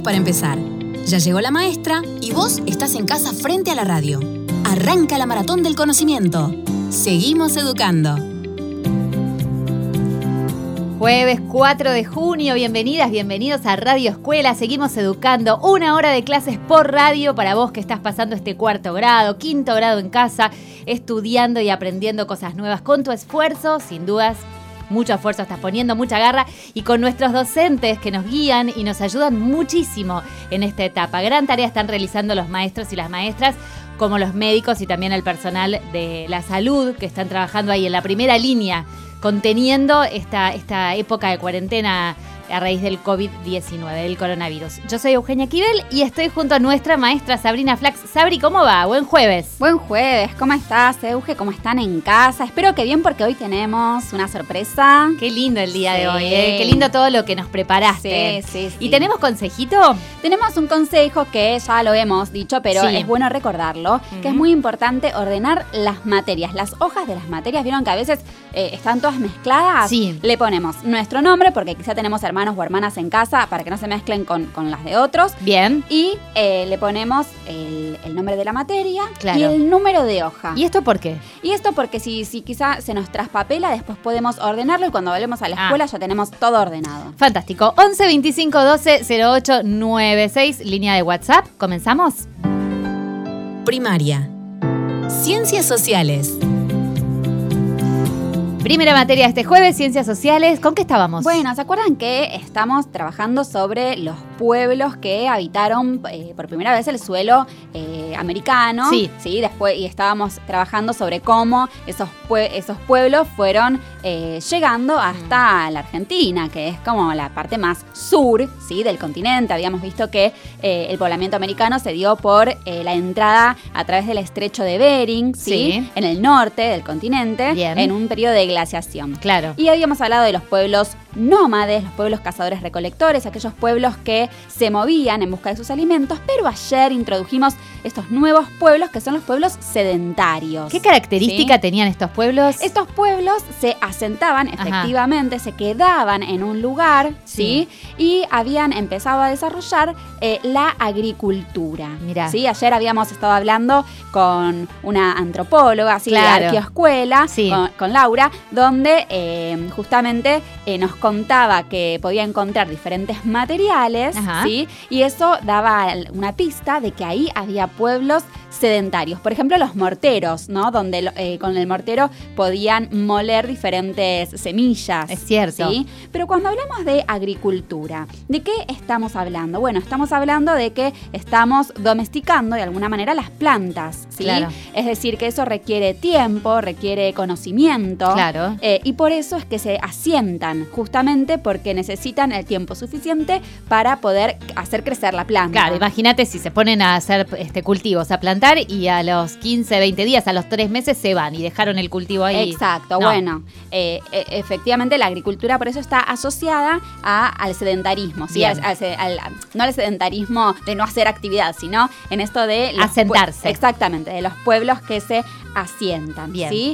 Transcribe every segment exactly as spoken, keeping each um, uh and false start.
listos para empezar. Ya llegó la maestra y vos estás en casa frente a la radio. Arranca la maratón del conocimiento. Seguimos educando. Jueves cuatro de junio, bienvenidas, bienvenidos a Radio Escuela. Seguimos educando, una hora de clases por radio para vos que estás pasando este cuarto grado, quinto grado en casa, estudiando y aprendiendo cosas nuevas con tu esfuerzo, sin dudas. Mucho esfuerzo estás poniendo, mucha garra, y con nuestros docentes que nos guían y nos ayudan muchísimo en esta etapa. Gran tarea están realizando los maestros y las maestras, como los médicos y también el personal de la salud que están trabajando ahí en la primera línea, conteniendo esta, esta época de cuarentena a raíz del covid diecinueve, del coronavirus. Yo soy Eugenia Quibel y estoy junto a nuestra maestra Sabrina Flax. Sabri, ¿cómo va? Buen jueves. Buen jueves. ¿Cómo estás, Euge? ¿Cómo están en casa? Espero que bien, porque hoy tenemos una sorpresa. Qué lindo el día sí. de hoy, ¿eh? Qué lindo todo lo que nos preparaste. Sí, sí, sí. ¿Y tenemos consejito? Tenemos un consejo que ya lo hemos dicho, pero sí. es bueno recordarlo, uh-huh. que es muy importante ordenar las materias. Las hojas de las materias, ¿vieron que a veces eh, están todas mezcladas? Sí. Le ponemos nuestro nombre, porque quizá tenemos hermanos o hermanas en casa, para que no se mezclen con, con las de otros. Bien. Y eh, le ponemos el, el nombre de la materia, claro. y el número de hoja. ¿Y esto por qué? Y esto porque si, si quizá se nos traspapela, después podemos ordenarlo y cuando volvemos a la escuela ah. ya tenemos todo ordenado. Fantástico. once veinticinco doce cero ocho noventa y seis, línea de WhatsApp. ¿Comenzamos? Primaria. Ciencias sociales. Primera materia de este jueves, Ciencias Sociales. ¿Con qué estábamos? Bueno, ¿se acuerdan que estamos trabajando sobre los pueblos que habitaron eh, por primera vez el suelo eh, americano? Sí. Sí, después, y estábamos trabajando sobre cómo esos, pue- esos pueblos fueron eh, llegando hasta mm. la Argentina, que es como la parte más sur, ¿sí?, del continente. Habíamos visto que eh, el poblamiento americano se dio por eh, la entrada a través del estrecho de Bering, ¿sí? Sí. En el norte del continente, Bien. En un periodo de glaciación. Claro. Y habíamos hablado de los pueblos nómades, los pueblos cazadores-recolectores, aquellos pueblos que se movían en busca de sus alimentos, pero ayer introdujimos estos nuevos pueblos que son los pueblos sedentarios. ¿Qué característica ¿sí? tenían estos pueblos? Estos pueblos se asentaban, efectivamente, Ajá. se quedaban en un lugar, ¿sí? ¿sí? Y habían empezado a desarrollar eh, la agricultura. Mirá. ¿sí? Ayer habíamos estado hablando con una antropóloga, ¿sí? Claro. de Arqueoescuela, sí. con, con Laura, donde eh, justamente eh, nos contaba que podía encontrar diferentes materiales, Ajá. ¿sí? Y eso daba una pista de que ahí había pueblos sedentarios. Por ejemplo, los morteros, ¿no? Donde eh, con el mortero podían moler diferentes semillas. Es cierto. ¿sí? Pero cuando hablamos de agricultura, ¿de qué estamos hablando? Bueno, estamos hablando de que estamos domesticando de alguna manera las plantas, ¿sí? Claro. Es decir, que eso requiere tiempo, requiere conocimiento. Claro. Eh, y por eso es que se asientan, justamente porque necesitan el tiempo suficiente para poder hacer crecer la planta. Claro, imagínate si se ponen a hacer este cultivos, a plantar, y a los quince, veinte días, a los tres meses se van y dejaron el cultivo ahí. Exacto, no. bueno, eh, eh, efectivamente la agricultura por eso está asociada a, al sedentarismo, ¿sí? Al, al, al, no al sedentarismo de no hacer actividad, sino en esto de... Los asentarse. Pue- exactamente, de los pueblos que se asientan, Bien. ¿sí?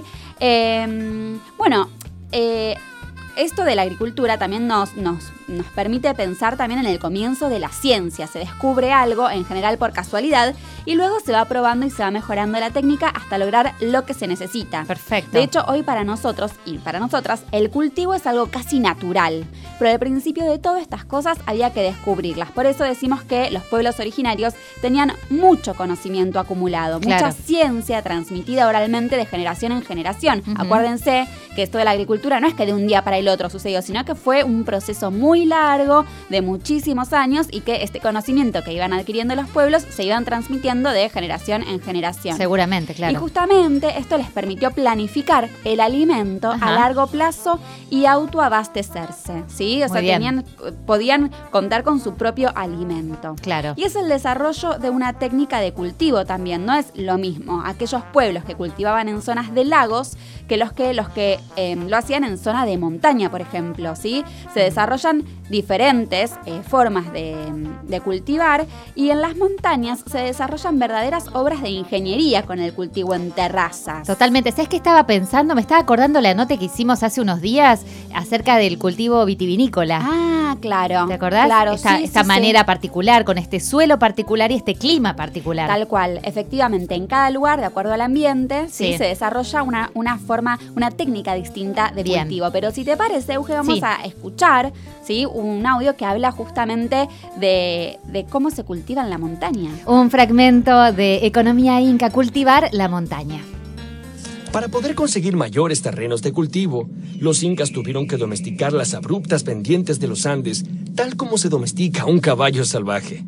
Eh, bueno, eh, esto de la agricultura también nos, nos, nos permite pensar también en el comienzo de la ciencia. Se descubre algo, en general por casualidad, y luego se va probando y se va mejorando la técnica hasta lograr lo que se necesita. Perfecto. De hecho, hoy para nosotros y para nosotras, el cultivo es algo casi natural. Pero al principio de todas estas cosas había que descubrirlas. Por eso decimos que los pueblos originarios tenían mucho conocimiento acumulado, Claro. mucha ciencia transmitida oralmente de generación en generación. Uh-huh. Acuérdense que esto de la agricultura no es que de un día para el otro sucedió, sino que fue un proceso muy largo, de muchísimos años, y que este conocimiento que iban adquiriendo los pueblos se iban transmitiendo de generación en generación. Seguramente, claro. Y justamente esto les permitió planificar el alimento Ajá. a largo plazo y autoabastecerse, ¿sí? O Muy sea, bien. tenían, podían contar con su propio alimento. Claro. Y es el desarrollo de una técnica de cultivo también, no es lo mismo aquellos pueblos que cultivaban en zonas de lagos que los que, los que eh, lo hacían en zona de montaña, por ejemplo, ¿sí? Se desarrollan diferentes eh, formas de, de cultivar, y en las montañas se desarrollan verdaderas obras de ingeniería con el cultivo en terrazas. Totalmente. ¿Sabes qué estaba pensando? Me estaba acordando la nota que hicimos hace unos días acerca del cultivo vitivinícola. Ah, Ah, claro. ¿Te acordás? Claro, esta sí, esta sí, manera sí. particular, con este suelo particular y este clima particular. Tal cual, efectivamente, en cada lugar, de acuerdo al ambiente, ¿sí? Sí. se desarrolla una, una forma, una técnica distinta de Bien. cultivo. Pero si te parece, Euge, vamos Sí. a escuchar, ¿sí? un audio que habla justamente de, de cómo se cultiva en la montaña. Un fragmento de Economía Inca, cultivar la montaña. Para poder conseguir mayores terrenos de cultivo, los incas tuvieron que domesticar las abruptas pendientes de los Andes, tal como se domestica un caballo salvaje.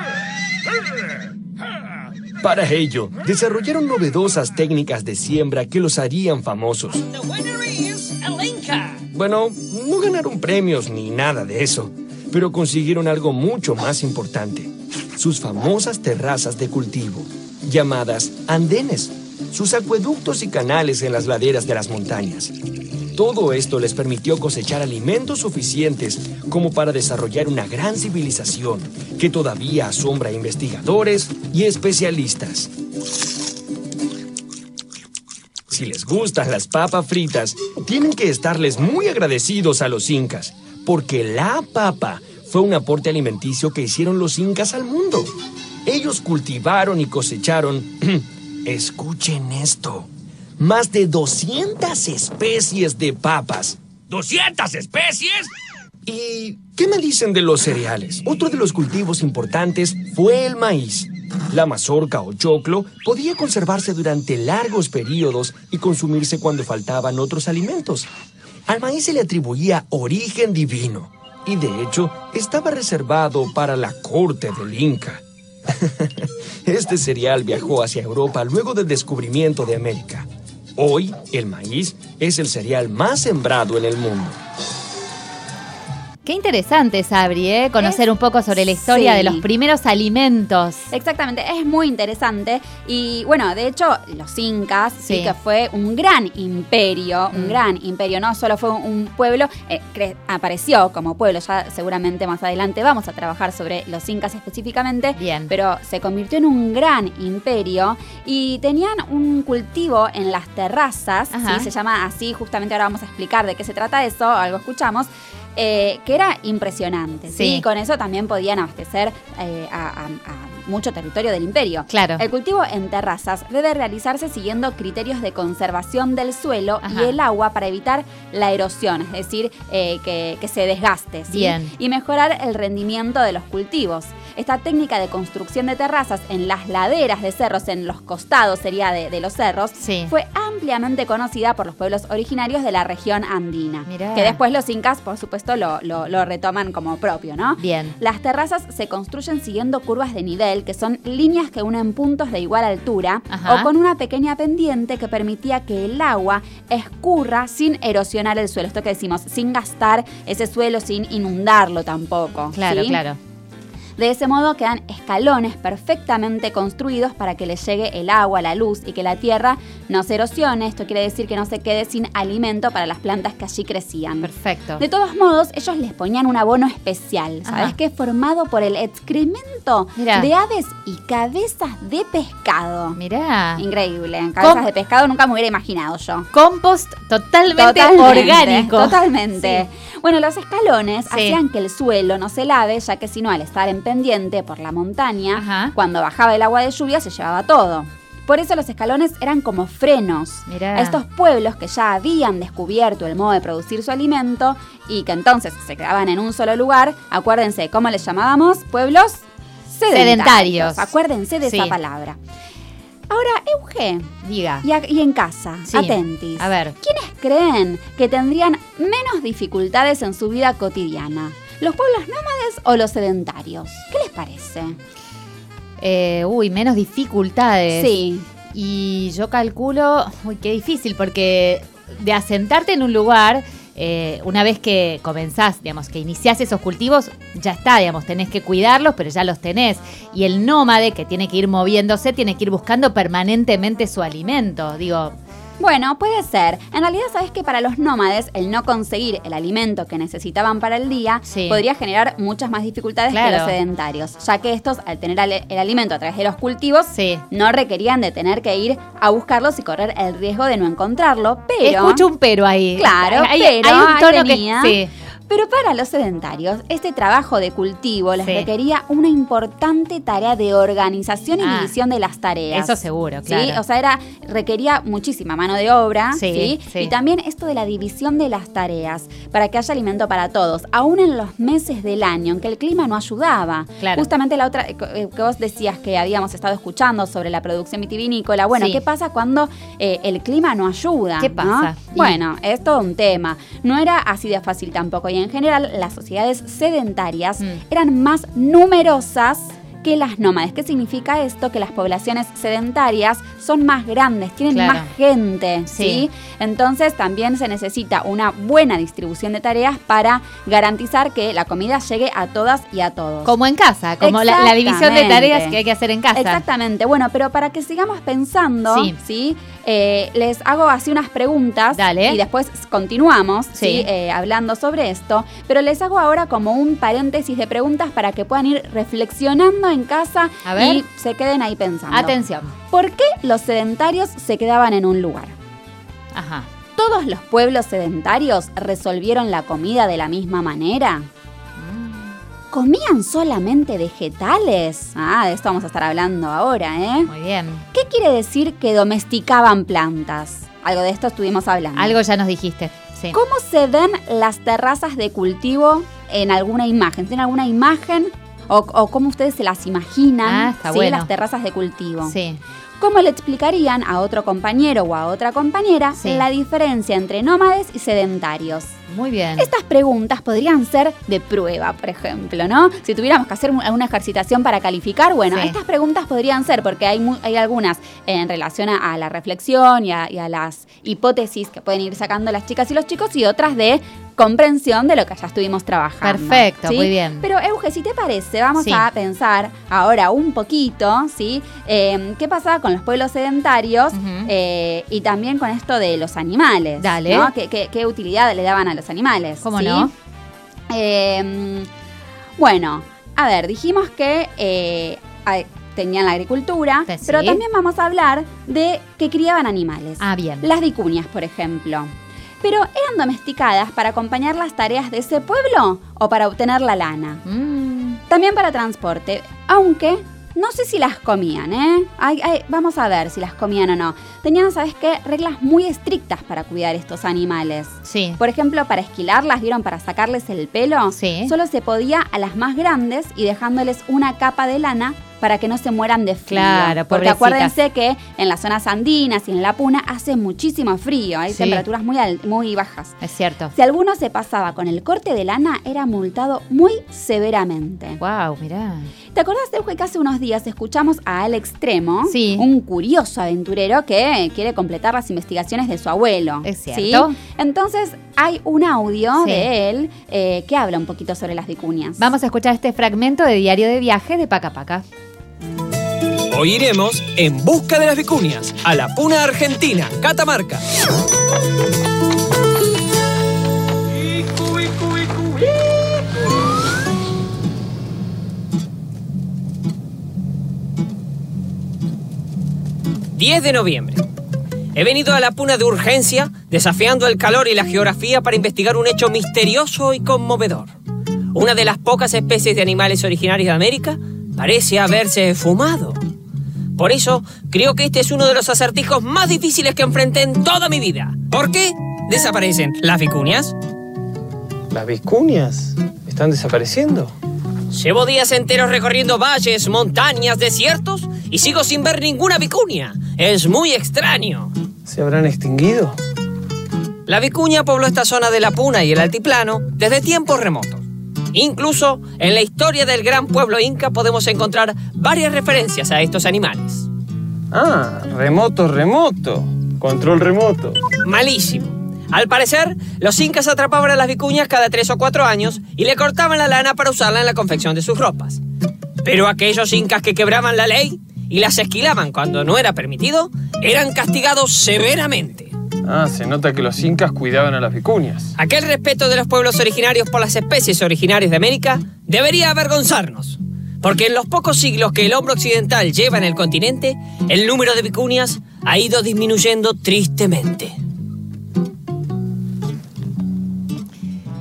Para ello, desarrollaron novedosas técnicas de siembra que los harían famosos. Bueno, no ganaron premios ni nada de eso, pero consiguieron algo mucho más importante: sus famosas terrazas de cultivo, llamadas andenes, sus acueductos y canales en las laderas de las montañas. Todo esto les permitió cosechar alimentos suficientes como para desarrollar una gran civilización que todavía asombra a investigadores y especialistas. Si les gustan las papas fritas, tienen que estarles muy agradecidos a los incas, porque la papa fue un aporte alimenticio que hicieron los incas al mundo. Ellos cultivaron y cosecharon, escuchen esto, más de doscientas especies de papas. ¿doscientas especies? ¿Y qué me dicen de los cereales? Otro de los cultivos importantes fue el maíz. La mazorca o choclo podía conservarse durante largos periodos y consumirse cuando faltaban otros alimentos. Al maíz se le atribuía origen divino y, de hecho, estaba reservado para la corte del Inca. Este cereal viajó hacia Europa luego del descubrimiento de América. Hoy, el maíz es el cereal más sembrado en el mundo. Qué interesante, Sabri, ¿eh? Conocer Es- un poco sobre la historia sí. de los primeros alimentos. Exactamente, es muy interesante. Y bueno, de hecho, los incas, sí, Sí. que fue un gran imperio, un Mm. gran imperio, no solo fue un pueblo, eh, cre- apareció como pueblo, ya seguramente más adelante vamos a trabajar sobre los incas específicamente, Bien. pero se convirtió en un gran imperio y tenían un cultivo en las terrazas, Ajá. ¿sí? Se llama así, justamente ahora vamos a explicar de qué se trata eso, algo escuchamos. Eh, que era impresionante, ¿sí? Sí. Y con eso también podían abastecer eh, a, a- a mucho territorio del imperio. Claro. El cultivo en terrazas debe realizarse siguiendo criterios de conservación del suelo Ajá. y el agua para evitar la erosión, es decir, eh, que, que se desgaste, ¿sí? Bien. Y mejorar el rendimiento de los cultivos. Esta técnica de construcción de terrazas en las laderas de cerros, en los costados sería de, de los cerros, Sí. fue ampliamente conocida por los pueblos originarios de la región andina. Mirá. Que después los incas, por supuesto, lo, lo- lo retoman como propio, ¿no? Bien. Las terrazas se construyen siguiendo curvas de nivel, que son líneas que unen puntos de igual altura, Ajá. o con una pequeña pendiente que permitía que el agua escurra sin erosionar el suelo. Esto que decimos, sin gastar ese suelo, sin inundarlo tampoco. Claro, ¿sí? claro. De ese modo quedan escalones perfectamente construidos para que les llegue el agua, la luz y que la tierra no se erosione. Esto quiere decir que no se quede sin alimento para las plantas que allí crecían. Perfecto. De todos modos, ellos les ponían un abono especial, ¿sabes Ajá. qué? Formado por el excremento Mirá. de aves y cabezas de pescado. Mirá. Increíble, cabezas Com- de pescado nunca me hubiera imaginado yo. Compost totalmente, Totalmente, orgánico. Totalmente. Bueno, los escalones Sí. hacían que el suelo no se lave, ya que si no, al estar en pendiente por la montaña, Ajá. cuando bajaba el agua de lluvia se llevaba todo. Por eso los escalones eran como frenos. Mirá. A estos pueblos que ya habían descubierto el modo de producir su alimento y que entonces se quedaban en un solo lugar, acuérdense, ¿cómo les llamábamos? Pueblos sedentarios. Sedentarios. Acuérdense de Sí. esa palabra. Ahora, Euge, Diga. y, a- y en casa, Sí. atentis. A ver. ¿Quiénes creen que tendrían menos dificultades en su vida cotidiana? ¿Los pueblos nómades o los sedentarios? ¿Qué les parece? Eh, uy, menos dificultades. Sí. Y yo calculo, uy, qué difícil, porque de asentarte en un lugar, eh, una vez que comenzás, digamos, que iniciás esos cultivos, ya está, digamos, tenés que cuidarlos, pero ya los tenés. Y el nómade, que tiene que ir moviéndose, tiene que ir buscando permanentemente su alimento. Digo, Bueno, puede ser. En realidad, sabes que para los nómades, el no conseguir el alimento que necesitaban para el día Sí. podría generar muchas más dificultades Claro. que los sedentarios, ya que estos, al tener ale- el alimento a través de los cultivos, sí. no requerían de tener que ir a buscarlos y correr el riesgo de no encontrarlo, pero... Escucho un pero ahí. Claro, hay, pero hay un tono tenía- que sí. Pero para los sedentarios, este trabajo de cultivo les Sí. requería una importante tarea de organización y Ah, división de las tareas. eso seguro, ¿Sí? claro. O sea, era, requería muchísima mano de obra. Sí, ¿sí? sí. Y también esto de la división de las tareas, para que haya alimento para todos, aún en los meses del año en que el clima no ayudaba. Claro. Justamente la otra, eh, que vos decías que habíamos estado escuchando sobre la producción vitivinícola. Bueno, Sí. ¿qué pasa cuando eh, el clima no ayuda? ¿Qué ¿no? pasa? Y- Bueno, es todo un tema. No era así de fácil tampoco. Y en general, las sociedades sedentarias Mm. eran más numerosas que las nómades. ¿Qué significa esto? Que las poblaciones sedentarias son más grandes, tienen Claro. más gente, ¿sí? Sí. Entonces también se necesita una buena distribución de tareas para garantizar que la comida llegue a todas y a todos. Como en casa, como la, la división de Exactamente. tareas que hay que hacer en casa. Exactamente. Bueno, pero para que sigamos pensando, Sí. ¿sí? Eh, les hago así unas preguntas. Dale. Y después continuamos, ¿sí? Sí. Eh, hablando sobre esto. Pero les hago ahora como un paréntesis de preguntas para que puedan ir reflexionando en casa A ver. y se queden ahí pensando. Atención. ¿Por qué los sedentarios se quedaban en un lugar? Ajá. ¿Todos los pueblos sedentarios resolvieron la comida de la misma manera? ¿Comían solamente vegetales? Ah, de esto vamos a estar hablando ahora, ¿eh? Muy bien. ¿Qué quiere decir que domesticaban plantas? Algo de esto estuvimos hablando. Algo ya nos dijiste. Sí. ¿Cómo se ven las terrazas de cultivo en alguna imagen? ¿Tienen alguna imagen? ¿O, o cómo ustedes se las imaginan? Ah, está ¿sí? bueno. Las terrazas de cultivo. Sí. ¿Cómo le explicarían a otro compañero o a otra compañera Sí. la diferencia entre nómades y sedentarios? Muy bien. Estas preguntas podrían ser de prueba, por ejemplo, ¿no? Si tuviéramos que hacer un- alguna ejercitación para calificar, bueno, Sí. estas preguntas podrían ser, porque hay, mu- hay algunas en relación a, a la reflexión y a, y a las hipótesis que pueden ir sacando las chicas y los chicos, y otras de comprensión de lo que ya estuvimos trabajando. Perfecto, ¿sí? muy bien. Pero, Euge, si te parece, vamos Sí. a pensar ahora un poquito, ¿sí? Eh, ¿Qué pasaba con los pueblos sedentarios Ujú. eh, y también con esto de los animales? Dale. ¿no? ¿Qué, qué, qué utilidad le daban a los animales? ¿Cómo ¿sí? no? Eh, bueno, a ver, dijimos que eh, hay- tenían la agricultura, Sí. pero también vamos a hablar de que criaban animales. Ah, bien. Las vicuñas, por ejemplo. Pero ¿eran domesticadas para acompañar las tareas de ese pueblo o para obtener la lana? Mm, También para transporte, aunque no sé si las comían, ¿eh? Ay, ay, vamos a ver si las comían o no. Tenían, ¿sabes qué? Reglas muy estrictas para cuidar estos animales. sí. Por ejemplo, para esquilarlas, ¿vieron? Para sacarles el pelo. Sí. Solo se podía a las más grandes y dejándoles una capa de lana para que no se mueran de frío. Claro, porque pobrecitas. acuérdense que en las zonas andinas y en la Puna hace muchísimo frío. Hay Sí. temperaturas muy, al- muy bajas. Es cierto. Si alguno se pasaba con el corte de lana, era multado muy severamente. Wow, mirá. ¿Te acordás, Euge, que hace unos días escuchamos a Alex Tremo, Sí. un curioso aventurero que quiere completar las investigaciones de su abuelo? Es ¿sí? cierto. Entonces, hay un audio Sí. de él eh, que habla un poquito sobre las vicuñas. Vamos a escuchar este fragmento de Diario de Viaje de Paca Paca. Hoy iremos en busca de las vicuñas a la Puna Argentina, Catamarca. diez de noviembre. He venido a la Puna de urgencia, desafiando el calor y la geografía para investigar un hecho misterioso y conmovedor. Una de las pocas especies de animales originarios de América parece haberse esfumado. Por eso, creo que este es uno de los acertijos más difíciles que enfrenté en toda mi vida. ¿Por qué desaparecen las vicuñas? ¿Las vicuñas están desapareciendo? Llevo días enteros recorriendo valles, montañas, desiertos y sigo sin ver ninguna vicuña. Es muy extraño. ¿Se habrán extinguido? La vicuña pobló esta zona de la Puna y el altiplano desde tiempos remotos. Incluso en la historia del gran pueblo inca podemos encontrar varias referencias a estos animales. Ah, remoto, remoto. Control remoto. Malísimo. Al parecer, los incas atrapaban a las vicuñas cada tres o cuatro años y le cortaban la lana para usarla en la confección de sus ropas. Pero aquellos incas que quebraban la ley y las esquilaban cuando no era permitido, eran castigados severamente. Ah, se nota que los incas cuidaban a las vicuñas. Aquel respeto de los pueblos originarios por las especies originarias de América debería avergonzarnos, porque en los pocos siglos que el hombre occidental lleva en el continente, el número de vicuñas ha ido disminuyendo tristemente.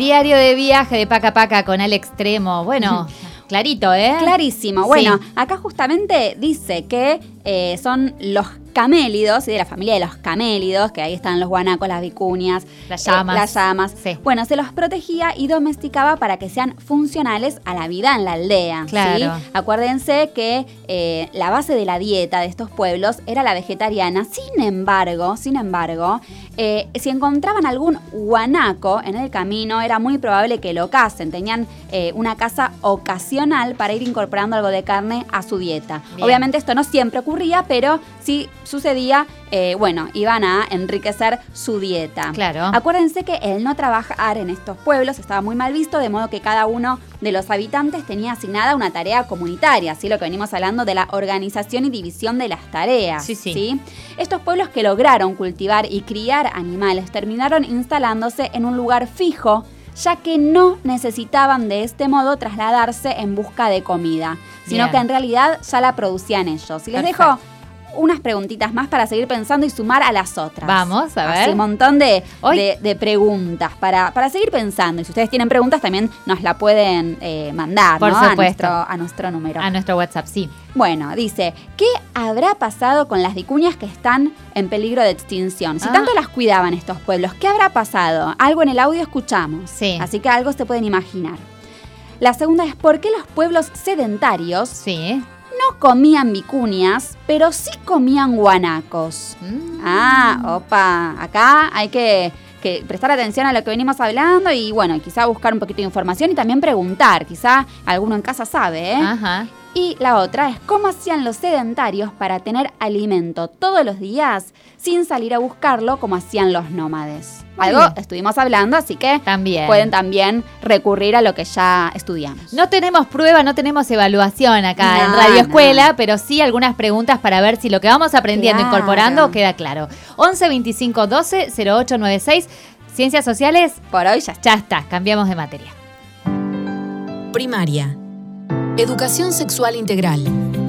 Diario de viaje de Paca Paca con Al Extremo. Bueno, clarito, ¿eh? Clarísimo. Bueno, Sí. acá justamente dice que eh, son los camélidos, ¿sí? De la familia de los camélidos, que ahí están los guanacos, las vicuñas, Las llamas. eh, las llamas. Sí. Bueno, se los protegía y domesticaba para que sean funcionales a la vida en la aldea. Claro. ¿sí? Acuérdense que eh, la base de la dieta de estos pueblos era la vegetariana. Sin embargo, sin embargo, eh, si encontraban algún guanaco en el camino, era muy probable que lo casen. Tenían eh, una caza ocasional para ir incorporando algo de carne a su dieta. Bien. Obviamente esto no siempre ocurría, pero sí sucedía, eh, bueno, iban a enriquecer su dieta. Claro. Acuérdense que el no trabajar en estos pueblos estaba muy mal visto, de modo que cada uno de los habitantes tenía asignada una tarea comunitaria, ¿sí? Lo que venimos hablando de la organización y división de las tareas. Sí, sí. Estos pueblos que lograron cultivar y criar animales terminaron instalándose en un lugar fijo, ya que no necesitaban de este modo trasladarse en busca de comida, sino Bien. que en realidad ya la producían ellos. Y les Perfecto. dejo unas preguntitas más para seguir pensando y sumar a las otras. Vamos, a ver. Así, un montón de, Hoy- de, de preguntas para, para seguir pensando. Y si ustedes tienen preguntas, también nos la pueden eh, mandar, Por ¿no? A supuesto. nuestro, a nuestro número. A nuestro WhatsApp, sí. Bueno, dice, ¿qué habrá pasado con las vicuñas que están en peligro de extinción? Si Ah. tanto las cuidaban estos pueblos, ¿qué habrá pasado? Algo en el audio escuchamos. Sí. Así que algo se pueden imaginar. La segunda es, ¿por qué los pueblos sedentarios Sí. no comían vicuñas, pero sí comían guanacos? Mm. Ah, opa, acá hay que, que prestar atención a lo que venimos hablando y bueno, quizá buscar un poquito de información y también preguntar, quizá alguno en casa sabe, ¿eh? Ajá. Y la otra es cómo hacían los sedentarios para tener alimento todos los días sin salir a buscarlo como hacían los nómades. Muy Algo bien. estuvimos hablando, así que También. pueden también recurrir a lo que ya estudiamos. No tenemos prueba, no tenemos evaluación acá en No, Radio no. Escuela, pero sí algunas preguntas para ver si lo que vamos aprendiendo, Claro. incorporando, queda claro. once veinticinco doce cero ocho noventa y seis. Ciencias sociales, Por hoy ya está. ya está, cambiamos de materia. Primaria. Educación sexual integral.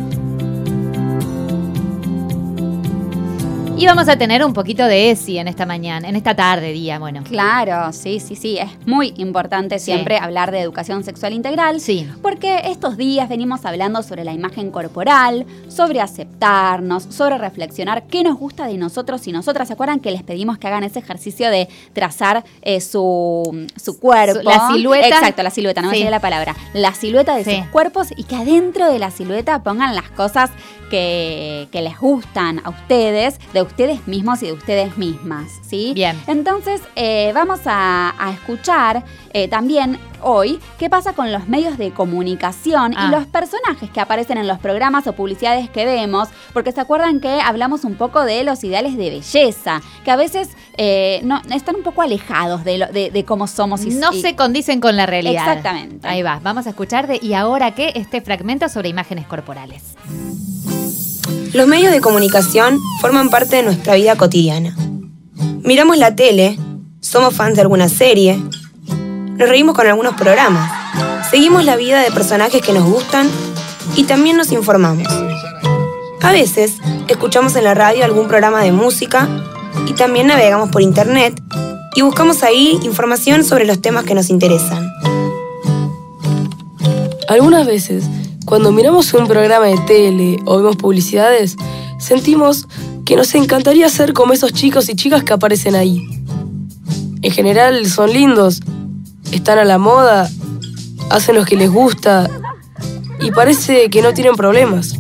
Y vamos a tener un poquito de E S I en esta mañana, en esta tarde, día, bueno. Claro, sí, sí, sí. Es muy importante Sí. siempre hablar de educación sexual integral. Sí. Porque estos días venimos hablando sobre la imagen corporal, sobre aceptarnos, sobre reflexionar qué nos gusta de nosotros y nosotras. ¿Se acuerdan que les pedimos que hagan ese ejercicio de trazar eh, su, su cuerpo? Su- la silueta. Exacto, la silueta, no me Sí. salía la palabra. La silueta de Sí. sus cuerpos y que adentro de la silueta pongan las cosas que, que les gustan a ustedes, de ustedes mismos y de ustedes mismas, ¿sí? Bien. Entonces, eh, vamos a, a escuchar eh, también hoy qué pasa con los medios de comunicación Ah. y los personajes que aparecen en los programas o publicidades que vemos, porque se acuerdan que hablamos un poco de los ideales de belleza, que a veces eh, no, están un poco alejados de, lo- de, de cómo somos. Y, No y- se condicen con la realidad. Exactamente. Ahí va, vamos a escuchar de ¿y ahora qué? Este fragmento sobre imágenes corporales. Los medios de comunicación forman parte de nuestra vida cotidiana. Miramos la tele, somos fans de alguna serie, nos reímos con algunos programas, seguimos la vida de personajes que nos gustan y también nos informamos. A veces, escuchamos en la radio algún programa de música y también navegamos por internet y buscamos ahí información sobre los temas que nos interesan. Algunas veces, cuando miramos un programa de tele o vemos publicidades, sentimos que nos encantaría ser como esos chicos y chicas que aparecen ahí. En general son lindos, están a la moda, hacen lo que les gusta y parece que no tienen problemas.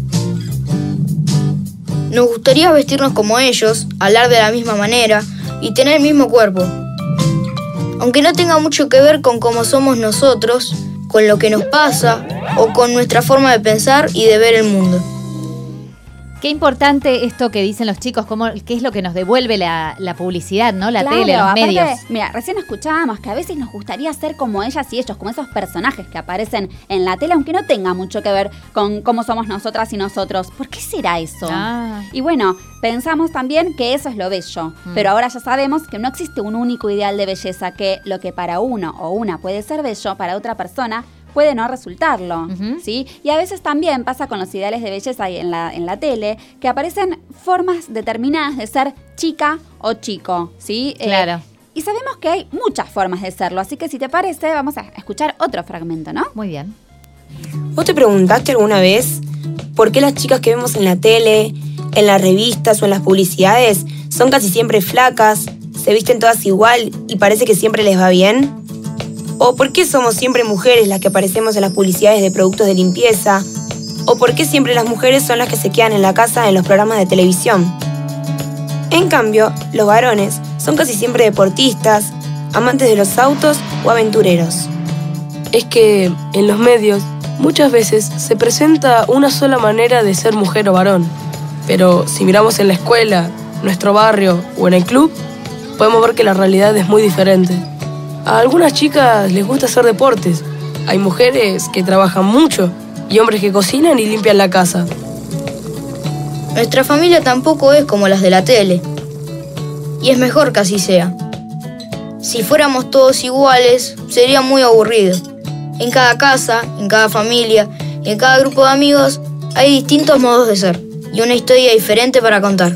Nos gustaría vestirnos como ellos, hablar de la misma manera y tener el mismo cuerpo. Aunque no tenga mucho que ver con cómo somos nosotros, con lo que nos pasa o con nuestra forma de pensar y de ver el mundo. Qué importante esto que dicen los chicos, cómo, qué es lo que nos devuelve la, la publicidad, ¿no? La Claro, tele, los aparte, medios. Mira, recién escuchábamos que a veces nos gustaría ser como ellas y ellos, como esos personajes que aparecen en la tele, aunque no tenga mucho que ver con cómo somos nosotras y nosotros. ¿Por qué será eso? Ah. Y bueno, pensamos también que eso es lo bello, Mm. pero ahora ya sabemos que no existe un único ideal de belleza, que lo que para uno o una puede ser bello, para otra persona puede no resultarlo, Ujú. ¿sí? Y a veces también pasa con los ideales de belleza en la, en la tele, que aparecen formas determinadas de ser chica o chico, ¿sí? Eh, Claro. Y sabemos que hay muchas formas de serlo, así que si te parece, vamos a escuchar otro fragmento, ¿no? Muy bien. ¿Vos te preguntaste alguna vez por qué las chicas que vemos en la tele, en las revistas o en las publicidades son casi siempre flacas, se visten todas igual y parece que siempre les va bien? ¿O por qué somos siempre mujeres las que aparecemos en las publicidades de productos de limpieza? ¿O por qué siempre las mujeres son las que se quedan en la casa en los programas de televisión? En cambio, los varones son casi siempre deportistas, amantes de los autos o aventureros. Es que en los medios muchas veces se presenta una sola manera de ser mujer o varón, pero si miramos en la escuela, nuestro barrio o en el club, podemos ver que la realidad es muy diferente. A algunas chicas les gusta hacer deportes, hay mujeres que trabajan mucho y hombres que cocinan y limpian la casa. Nuestra familia tampoco es como las de la tele, y es mejor que así sea. Si fuéramos todos iguales, sería muy aburrido. En cada casa, en cada familia y en cada grupo de amigos hay distintos modos de ser y una historia diferente para contar.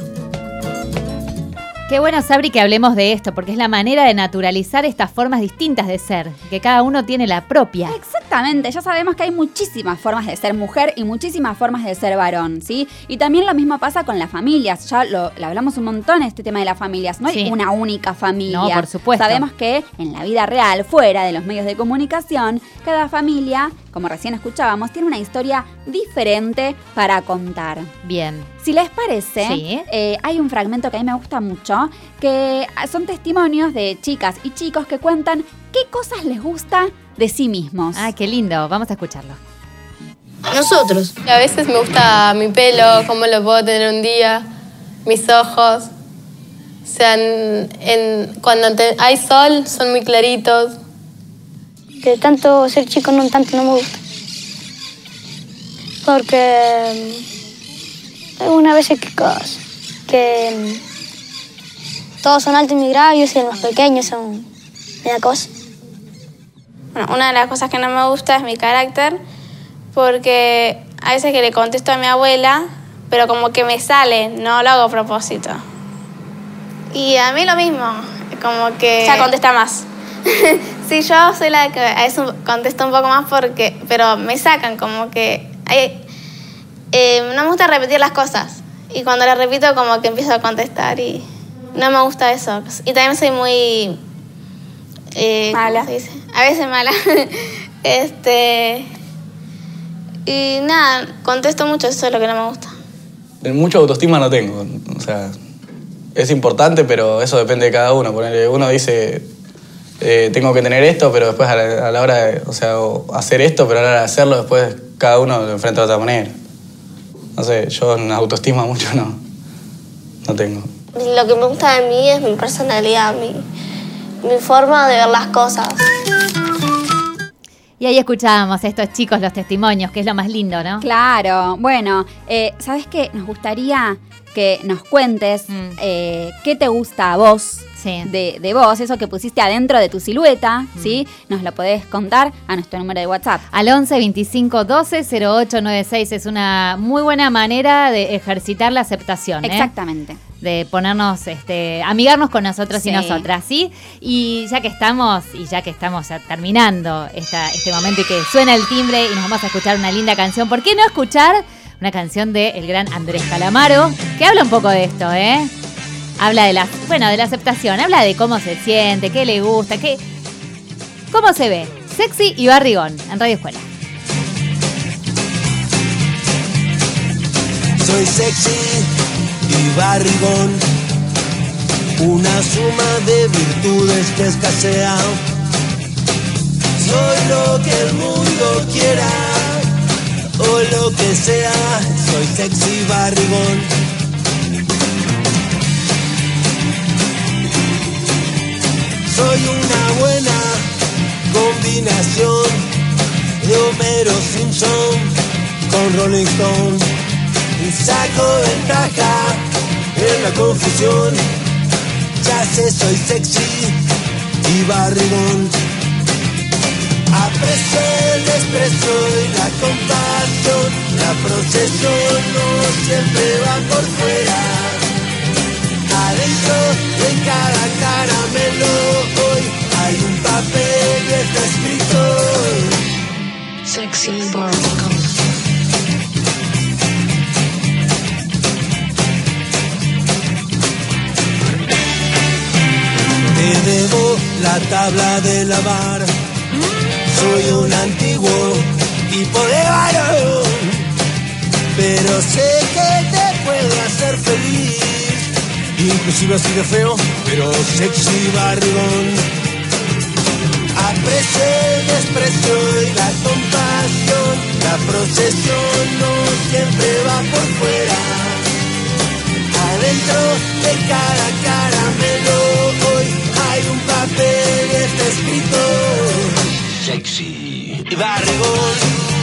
Qué bueno, Sabri, que hablemos de esto, porque es la manera de naturalizar estas formas distintas de ser, que cada uno tiene la propia. Exactamente, ya sabemos que hay muchísimas formas de ser mujer y muchísimas formas de ser varón, ¿sí? Y también lo mismo pasa con las familias, ya lo, lo hablamos un montón, este tema de las familias, no hay Sí. una única familia. No, por supuesto. Sabemos que en la vida real, fuera de los medios de comunicación, cada familia, como recién escuchábamos, tiene una historia diferente para contar. Bien. Si les parece, Sí. eh, hay un fragmento que a mí me gusta mucho, que son testimonios de chicas y chicos que cuentan qué cosas les gusta de sí mismos. Ah, qué lindo. Vamos a escucharlo. Nosotros. A veces me gusta mi pelo, cómo lo puedo tener un día, mis ojos. O sea, en, en- cuando te- hay sol son muy claritos. De tanto ser chico no tanto no me gusta. Porque mm, hay unas veces que, cos- que mm, todos son altos y migrados y los más pequeños son una cosa. Bueno, una de las cosas que no me gusta es mi carácter, porque a veces que le contesto a mi abuela, pero como que me sale, no lo hago a propósito. Y a mí lo mismo, como que... Ya contesta más. Sí, yo soy la que a veces contesto un poco más, porque, pero me sacan, como que... hay- eh, no me gusta repetir las cosas, y cuando las repito como que empiezo a contestar y no me gusta eso. Y también soy muy... Eh, Mala. ¿cómo se dice? A veces mala. este... Y nada, contesto mucho, eso es lo que no me gusta. Mucha autoestima no tengo, o sea, es importante, pero eso depende de cada uno. Ponele, uno dice, eh, tengo que tener esto, pero después a la, a la hora de, o sea, o hacer esto, pero a la hora de hacerlo, después cada uno lo enfrenta de otra manera. No sé, yo en autoestima mucho no, no tengo. Lo que me gusta de mí es mi personalidad, mi, mi forma de ver las cosas. Y ahí escuchábamos a estos chicos los testimonios, que es lo más lindo, ¿no? Claro, bueno, eh, ¿sabes qué? Nos gustaría que nos cuentes Mm. eh, qué te gusta a vos, Sí. de, de vos, eso que pusiste adentro de tu silueta, ¿sí? Nos lo podés contar a nuestro número de WhatsApp. Al once veinticinco doce cero ocho noventa y seis es una muy buena manera de ejercitar la aceptación, ¿eh? Exactamente. De ponernos, este, amigarnos con nosotros Sí. y nosotras, ¿sí? Y ya que estamos, y ya que estamos ya terminando esta, este momento y que suena el timbre y nos vamos a escuchar una linda canción, ¿por qué no escuchar una canción del gran Andrés Calamaro, que habla un poco de esto, ¿eh? Habla de la, bueno, de la aceptación, habla de cómo se siente, qué le gusta, qué, cómo se ve. Sexy y barrigón en Radio Escuela. Soy sexy y barrigón, una suma de virtudes que escasea. Soy lo que el mundo quiera, o lo que sea. Soy sexy y barrigón. Soy una buena combinación de Homero Simpson con Rolling Stone. Y saco ventaja en la confusión. Ya sé, soy sexy y barrigón. Aprecio el desprecio y la compasión. La procesión no siempre va por fuera. A Adentro de cada caramelo hoy hay un papel y está escrito Sexy Barrigón. Te debo la tabla de lavar. Soy un antiguo tipo de varón, pero sé que te puedo hacer feliz. Inclusive así de feo, pero sexy barrigón. Aprecio el desprecio y la compasión. La procesión no siempre va por fuera. Adentro de cada caramelo hoy hay un papel y está escrito sexy barrigón.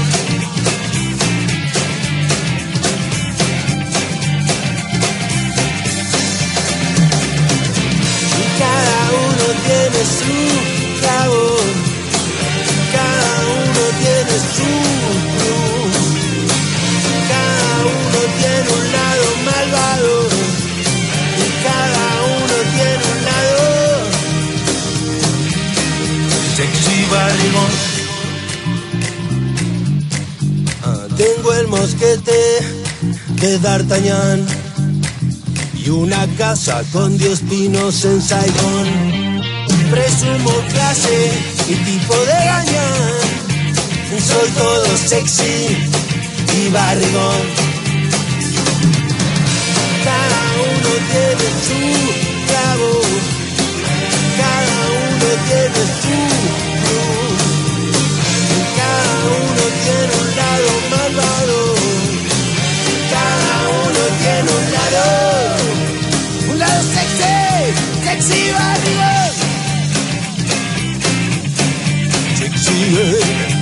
Cada uno tiene su sabor, cada uno tiene su cruz, cada uno tiene un lado malvado y cada uno tiene un lado sexy barrigón. Ah, tengo el mosquete de D'Artagnan y una casa con diez pinos en Saigón. Presumo clase y tipo de gañán. Soy todo sexy y barrigón. Cada uno tiene su clavo, cada uno tiene su cruz, cada uno tiene un lado malvado, cada uno tiene un lado. Un lado sexy, sexy barrigón. Sexy, eh.